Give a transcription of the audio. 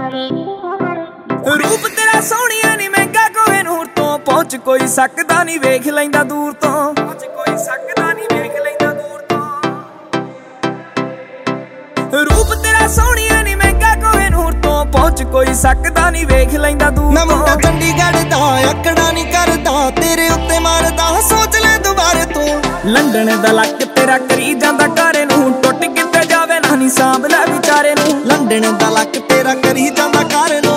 रूप तेरा सोहणिया नी महंगा कोहे नूर तो पहुंच कोई सकदा नी वेख लैंदा दूर तो रूप तेरा सोहणिया नी महंगा कोहे नूर तो पहुंच कोई सकदा नी वेख लैंदा दूर मैं मुंडा चंडीगढ़ दा अकड़ा नी करदा तेरे उत्ते मारदा सोच ले दोबारे तू लंडन दा लक तेरा करी जांदा घरे नूं टुट किते जावे ना नी सांभ ले विचारे नूं लंडन दा लक तेरा करी जांदा घरे नूं